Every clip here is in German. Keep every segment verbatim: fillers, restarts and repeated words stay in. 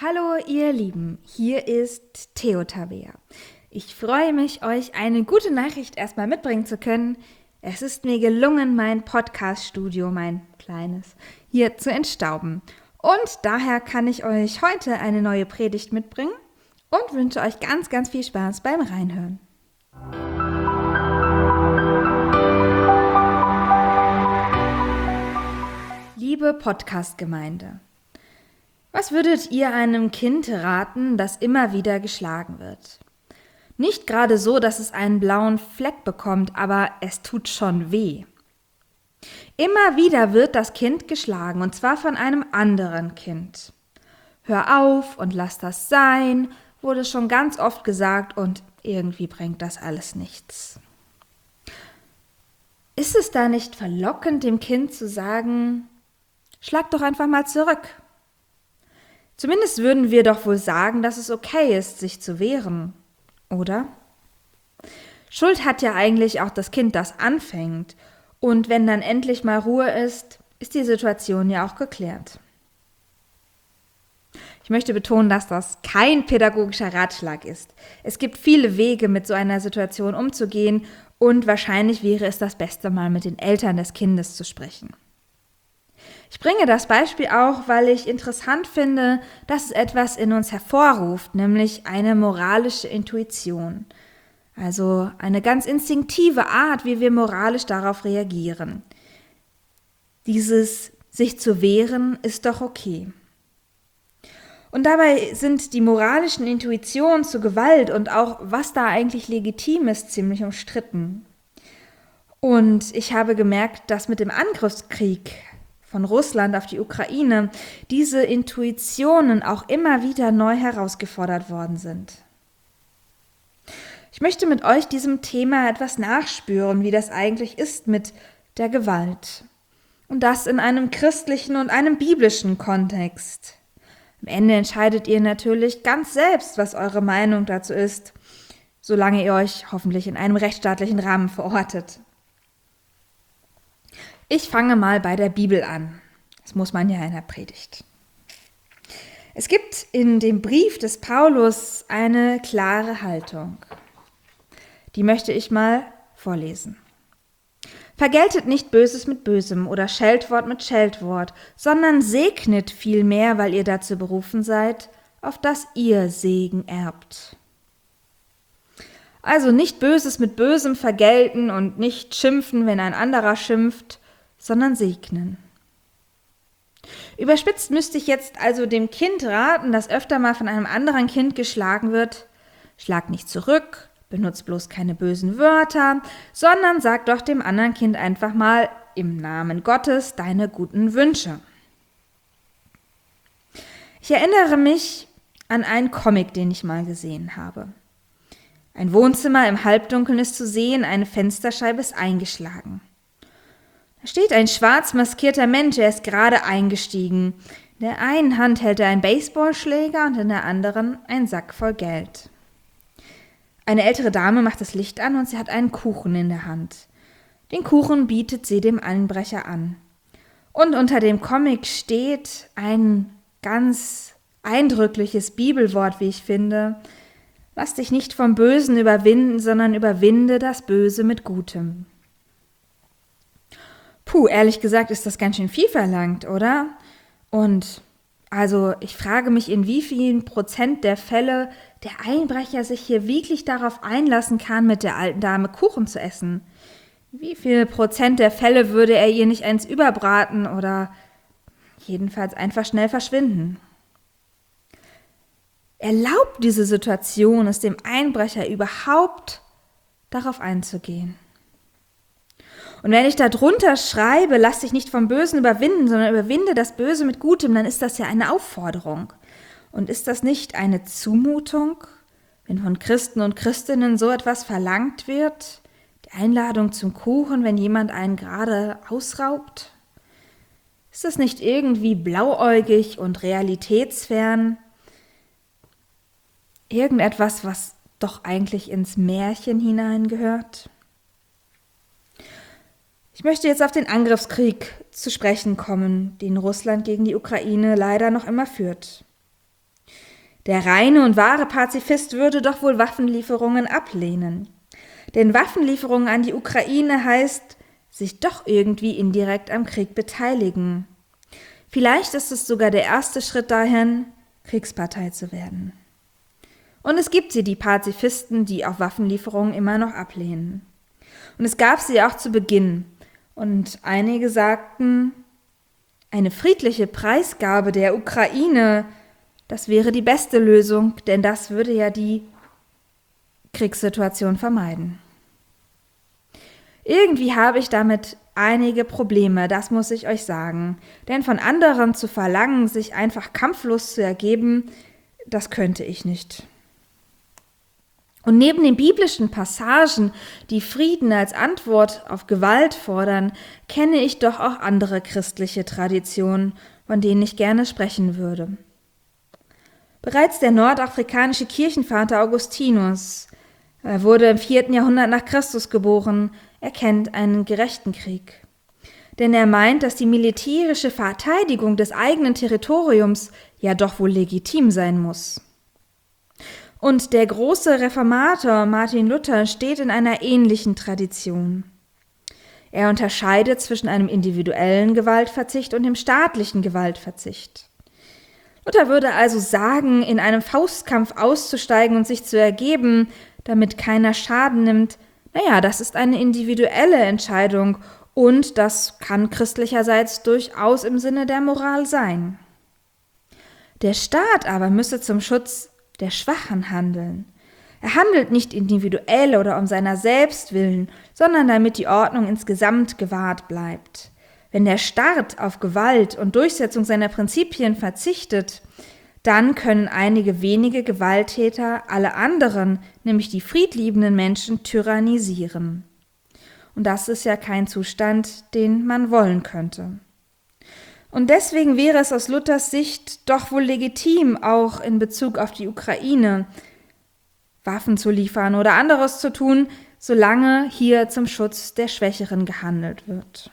Hallo ihr Lieben, hier ist Theo Tabea. Ich freue mich, euch eine gute Nachricht erstmal mitbringen zu können. Es ist mir gelungen, mein Podcast-Studio, mein kleines, hier zu entstauben. Und daher kann ich euch heute eine neue Predigt mitbringen und wünsche euch ganz, ganz viel Spaß beim Reinhören. Liebe Podcast-Gemeinde, was würdet ihr einem Kind raten, das immer wieder geschlagen wird? Nicht gerade so, dass es einen blauen Fleck bekommt, aber es tut schon weh. Immer wieder wird das Kind geschlagen, und zwar von einem anderen Kind. Hör auf und lass das sein, wurde schon ganz oft gesagt, und irgendwie bringt das alles nichts. Ist es da nicht verlockend, dem Kind zu sagen, schlag doch einfach mal zurück? Zumindest würden wir doch wohl sagen, dass es okay ist, sich zu wehren, oder? Schuld hat ja eigentlich auch das Kind, das anfängt. Und wenn dann endlich mal Ruhe ist, ist die Situation ja auch geklärt. Ich möchte betonen, dass das kein pädagogischer Ratschlag ist. Es gibt viele Wege, mit so einer Situation umzugehen, und wahrscheinlich wäre es das Beste, mal mit den Eltern des Kindes zu sprechen. Ich bringe das Beispiel auch, weil ich interessant finde, dass es etwas in uns hervorruft, nämlich eine moralische Intuition. Also eine ganz instinktive Art, wie wir moralisch darauf reagieren. Dieses sich zu wehren ist doch okay. Und dabei sind die moralischen Intuitionen zu Gewalt und auch, was da eigentlich legitim ist, ziemlich umstritten. Und ich habe gemerkt, dass mit dem Angriffskrieg von Russland auf die Ukraine diese Intuitionen auch immer wieder neu herausgefordert worden sind. Ich möchte mit euch diesem Thema etwas nachspüren, wie das eigentlich ist mit der Gewalt. Und das in einem christlichen und einem biblischen Kontext. Am Ende entscheidet ihr natürlich ganz selbst, was eure Meinung dazu ist, solange ihr euch hoffentlich in einem rechtsstaatlichen Rahmen verortet. Ich fange mal bei der Bibel an. Das muss man ja in der Predigt. Es gibt in dem Brief des Paulus eine klare Haltung. Die möchte ich mal vorlesen. Vergeltet nicht Böses mit Bösem oder Scheltwort mit Scheltwort, sondern segnet vielmehr, weil ihr dazu berufen seid, auf dass ihr Segen erbt. Also nicht Böses mit Bösem vergelten und nicht schimpfen, wenn ein anderer schimpft, sondern segnen. Überspitzt müsste ich jetzt also dem Kind raten, das öfter mal von einem anderen Kind geschlagen wird, schlag nicht zurück, benutzt bloß keine bösen Wörter, sondern sag doch dem anderen Kind einfach mal im Namen Gottes deine guten Wünsche. Ich erinnere mich an einen Comic, den ich mal gesehen habe. Ein Wohnzimmer im Halbdunkeln ist zu sehen, eine Fensterscheibe ist eingeschlagen. Da steht ein schwarz maskierter Mensch, er ist gerade eingestiegen. In der einen Hand hält er einen Baseballschläger und in der anderen einen Sack voll Geld. Eine ältere Dame macht das Licht an und sie hat einen Kuchen in der Hand. Den Kuchen bietet sie dem Einbrecher an. Und unter dem Comic steht ein ganz eindrückliches Bibelwort, wie ich finde. Lass dich nicht vom Bösen überwinden, sondern überwinde das Böse mit Gutem. Puh, ehrlich gesagt ist das ganz schön viel verlangt, oder? Und also ich frage mich, in wie vielen Prozent der Fälle der Einbrecher sich hier wirklich darauf einlassen kann, mit der alten Dame Kuchen zu essen. Wie viel Prozent der Fälle würde er ihr nicht eins überbraten oder jedenfalls einfach schnell verschwinden? Erlaubt diese Situation es dem Einbrecher überhaupt, darauf einzugehen? Und wenn ich da drunter schreibe, lass dich nicht vom Bösen überwinden, sondern überwinde das Böse mit Gutem, dann ist das ja eine Aufforderung. Und ist das nicht eine Zumutung, wenn von Christen und Christinnen so etwas verlangt wird? Die Einladung zum Kuchen, wenn jemand einen gerade ausraubt? Ist das nicht irgendwie blauäugig und realitätsfern? Irgendetwas, was doch eigentlich ins Märchen hineingehört? Ich möchte jetzt auf den Angriffskrieg zu sprechen kommen, den Russland gegen die Ukraine leider noch immer führt. Der reine und wahre Pazifist würde doch wohl Waffenlieferungen ablehnen. Denn Waffenlieferungen an die Ukraine heißt, sich doch irgendwie indirekt am Krieg beteiligen. Vielleicht ist es sogar der erste Schritt dahin, Kriegspartei zu werden. Und es gibt sie, die Pazifisten, die auch Waffenlieferungen immer noch ablehnen. Und es gab sie auch zu Beginn. Und einige sagten, eine friedliche Preisgabe der Ukraine, das wäre die beste Lösung, denn das würde ja die Kriegssituation vermeiden. Irgendwie habe ich damit einige Probleme, das muss ich euch sagen. Denn von anderen zu verlangen, sich einfach kampflos zu ergeben, das könnte ich nicht. Und neben den biblischen Passagen, die Frieden als Antwort auf Gewalt fordern, kenne ich doch auch andere christliche Traditionen, von denen ich gerne sprechen würde. Bereits der nordafrikanische Kirchenvater Augustinus, er wurde im vierten Jahrhundert nach Christus geboren, erkennt einen gerechten Krieg. Denn er meint, dass die militärische Verteidigung des eigenen Territoriums ja doch wohl legitim sein muss. Und der große Reformator Martin Luther steht in einer ähnlichen Tradition. Er unterscheidet zwischen einem individuellen Gewaltverzicht und dem staatlichen Gewaltverzicht. Luther würde also sagen, in einem Faustkampf auszusteigen und sich zu ergeben, damit keiner Schaden nimmt, naja, das ist eine individuelle Entscheidung und das kann christlicherseits durchaus im Sinne der Moral sein. Der Staat aber müsse zum Schutz der Schwachen handeln. Er handelt nicht individuell oder um seiner selbst willen, sondern damit die Ordnung insgesamt gewahrt bleibt. Wenn der Staat auf Gewalt und Durchsetzung seiner Prinzipien verzichtet, dann können einige wenige Gewalttäter alle anderen, nämlich die friedliebenden Menschen, tyrannisieren. Und das ist ja kein Zustand, den man wollen könnte. Und deswegen wäre es aus Luthers Sicht doch wohl legitim, auch in Bezug auf die Ukraine Waffen zu liefern oder anderes zu tun, solange hier zum Schutz der Schwächeren gehandelt wird.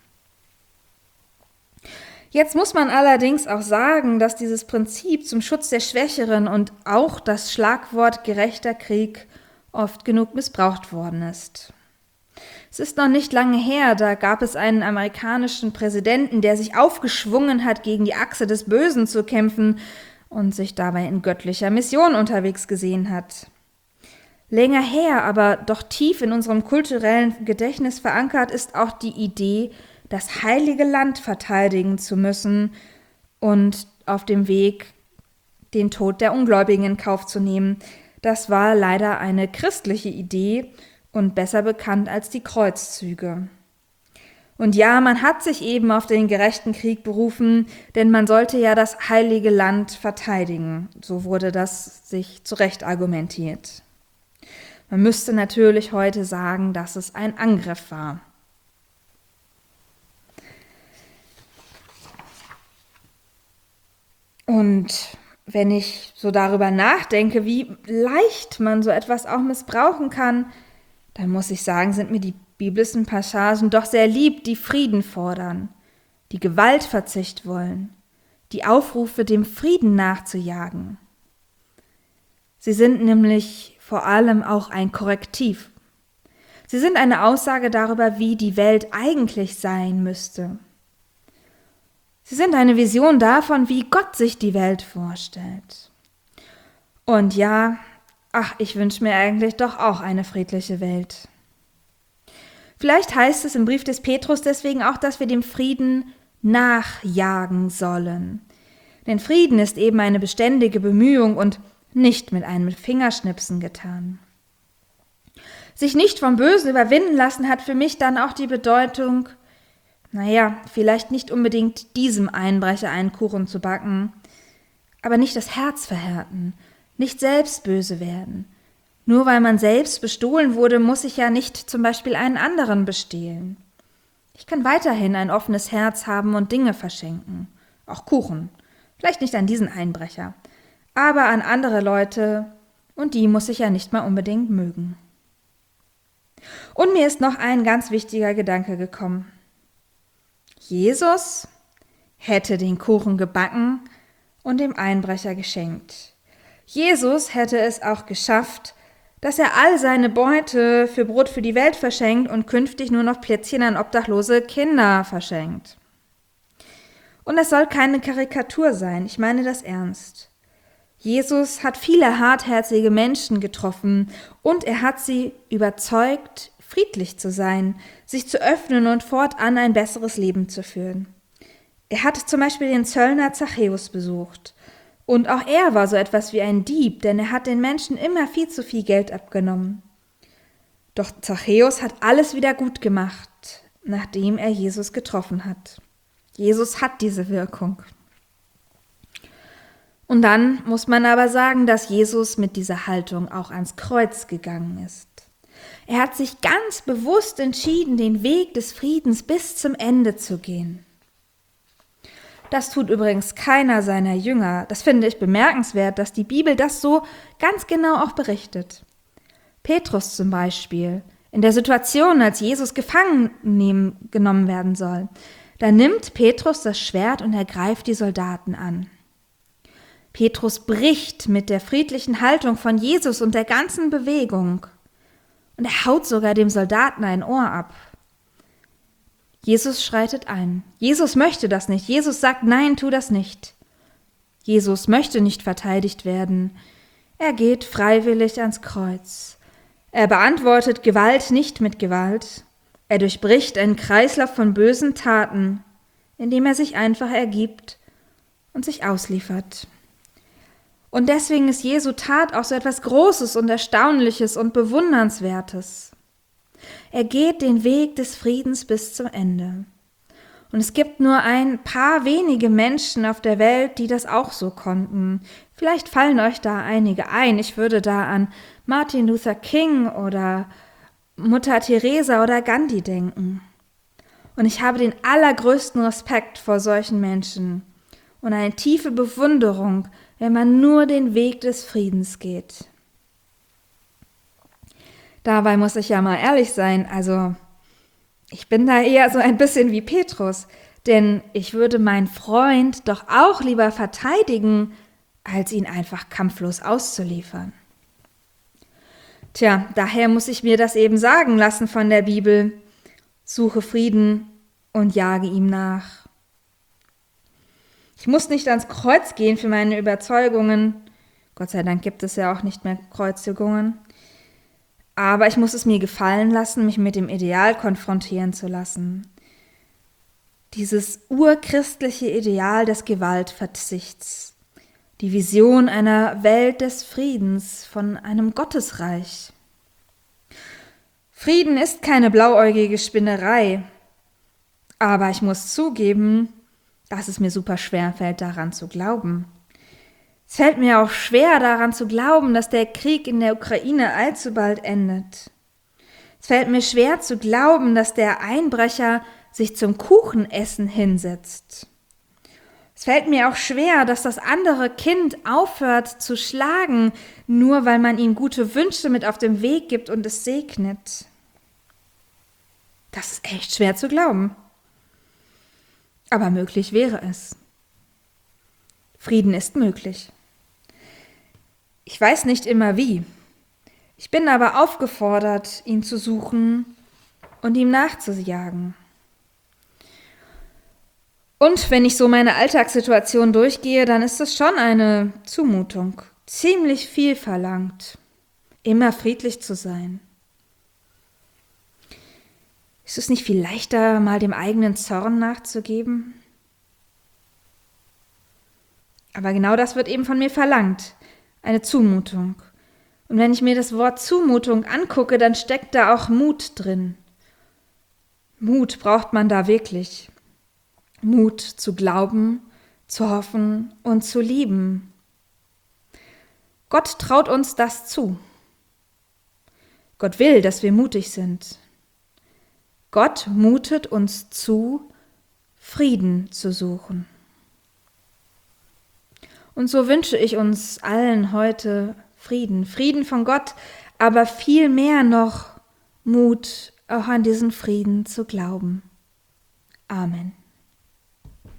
Jetzt muss man allerdings auch sagen, dass dieses Prinzip zum Schutz der Schwächeren und auch das Schlagwort gerechter Krieg oft genug missbraucht worden ist. Es ist noch nicht lange her, da gab es einen amerikanischen Präsidenten, der sich aufgeschwungen hat, gegen die Achse des Bösen zu kämpfen und sich dabei in göttlicher Mission unterwegs gesehen hat. Länger her, aber doch tief in unserem kulturellen Gedächtnis verankert, ist auch die Idee, das heilige Land verteidigen zu müssen und auf dem Weg den Tod der Ungläubigen in Kauf zu nehmen. Das war leider eine christliche Idee und besser bekannt als die Kreuzzüge. Und ja, man hat sich eben auf den gerechten Krieg berufen, denn man sollte ja das heilige Land verteidigen. So wurde das sich zurecht argumentiert. Man müsste natürlich heute sagen, dass es ein Angriff war. Und wenn ich so darüber nachdenke, wie leicht man so etwas auch missbrauchen kann, dann muss ich sagen, sind mir die biblischen Passagen doch sehr lieb, die Frieden fordern, die Gewaltverzicht wollen, die Aufrufe, dem Frieden nachzujagen. Sie sind nämlich vor allem auch ein Korrektiv. Sie sind eine Aussage darüber, wie die Welt eigentlich sein müsste. Sie sind eine Vision davon, wie Gott sich die Welt vorstellt. Und ja, ach, ich wünsche mir eigentlich doch auch eine friedliche Welt. Vielleicht heißt es im Brief des Petrus deswegen auch, dass wir dem Frieden nachjagen sollen. Denn Frieden ist eben eine beständige Bemühung und nicht mit einem Fingerschnipsen getan. Sich nicht vom Bösen überwinden lassen hat für mich dann auch die Bedeutung, naja, vielleicht nicht unbedingt diesem Einbrecher einen Kuchen zu backen, aber nicht das Herz verhärten, nicht selbst böse werden. Nur weil man selbst bestohlen wurde, muss ich ja nicht zum Beispiel einen anderen bestehlen. Ich kann weiterhin ein offenes Herz haben und Dinge verschenken, auch Kuchen, vielleicht nicht an diesen Einbrecher, aber an andere Leute, und die muss ich ja nicht mal unbedingt mögen. Und mir ist noch ein ganz wichtiger Gedanke gekommen. Jesus hätte den Kuchen gebacken und dem Einbrecher geschenkt. Jesus hätte es auch geschafft, dass er all seine Beute für Brot für die Welt verschenkt und künftig nur noch Plätzchen an obdachlose Kinder verschenkt. Und es soll keine Karikatur sein, ich meine das ernst. Jesus hat viele hartherzige Menschen getroffen und er hat sie überzeugt, friedlich zu sein, sich zu öffnen und fortan ein besseres Leben zu führen. Er hat zum Beispiel den Zöllner Zachäus besucht. Und auch er war so etwas wie ein Dieb, denn er hat den Menschen immer viel zu viel Geld abgenommen. Doch Zachäus hat alles wieder gut gemacht, nachdem er Jesus getroffen hat. Jesus hat diese Wirkung. Und dann muss man aber sagen, dass Jesus mit dieser Haltung auch ans Kreuz gegangen ist. Er hat sich ganz bewusst entschieden, den Weg des Friedens bis zum Ende zu gehen. Das tut übrigens keiner seiner Jünger. Das finde ich bemerkenswert, dass die Bibel das so ganz genau auch berichtet. Petrus zum Beispiel, in der Situation, als Jesus gefangen nehmen, genommen werden soll, da nimmt Petrus das Schwert und er greift die Soldaten an. Petrus bricht mit der friedlichen Haltung von Jesus und der ganzen Bewegung und er haut sogar dem Soldaten ein Ohr ab. Jesus schreitet ein. Jesus möchte das nicht. Jesus sagt, nein, tu das nicht. Jesus möchte nicht verteidigt werden. Er geht freiwillig ans Kreuz. Er beantwortet Gewalt nicht mit Gewalt. Er durchbricht einen Kreislauf von bösen Taten, indem er sich einfach ergibt und sich ausliefert. Und deswegen ist Jesu Tat auch so etwas Großes und Erstaunliches und Bewundernswertes. Er geht den Weg des Friedens bis zum Ende. Und es gibt nur ein paar wenige Menschen auf der Welt, die das auch so konnten. Vielleicht fallen euch da einige ein. Ich würde da an Martin Luther King oder Mutter Teresa oder Gandhi denken. Und ich habe den allergrößten Respekt vor solchen Menschen und eine tiefe Bewunderung, wenn man nur den Weg des Friedens geht. Dabei muss ich ja mal ehrlich sein, also ich bin da eher so ein bisschen wie Petrus, denn ich würde meinen Freund doch auch lieber verteidigen, als ihn einfach kampflos auszuliefern. Tja, daher muss ich mir das eben sagen lassen von der Bibel, suche Frieden und jage ihm nach. Ich muss nicht ans Kreuz gehen für meine Überzeugungen, Gott sei Dank gibt es ja auch nicht mehr Kreuzigungen, aber ich muss es mir gefallen lassen, mich mit dem Ideal konfrontieren zu lassen. Dieses urchristliche Ideal des Gewaltverzichts. Die Vision einer Welt des Friedens, von einem Gottesreich. Frieden ist keine blauäugige Spinnerei. Aber ich muss zugeben, dass es mir super schwer fällt, daran zu glauben. Es fällt mir auch schwer, daran zu glauben, dass der Krieg in der Ukraine allzu bald endet. Es fällt mir schwer zu glauben, dass der Einbrecher sich zum Kuchenessen hinsetzt. Es fällt mir auch schwer, dass das andere Kind aufhört zu schlagen, nur weil man ihm gute Wünsche mit auf den Weg gibt und es segnet. Das ist echt schwer zu glauben. Aber möglich wäre es. Frieden ist möglich. Ich weiß nicht immer wie. Ich bin aber aufgefordert, ihn zu suchen und ihm nachzujagen. Und wenn ich so meine Alltagssituation durchgehe, dann ist es schon eine Zumutung. Ziemlich viel verlangt, immer friedlich zu sein. Ist es nicht viel leichter, mal dem eigenen Zorn nachzugeben? Aber genau das wird eben von mir verlangt. Eine Zumutung. Und wenn ich mir das Wort Zumutung angucke, dann steckt da auch Mut drin. Mut braucht man da wirklich. Mut zu glauben, zu hoffen und zu lieben. Gott traut uns das zu. Gott will, dass wir mutig sind. Gott mutet uns zu, Frieden zu suchen. Und so wünsche ich uns allen heute Frieden, Frieden von Gott, aber viel mehr noch Mut, auch an diesen Frieden zu glauben. Amen.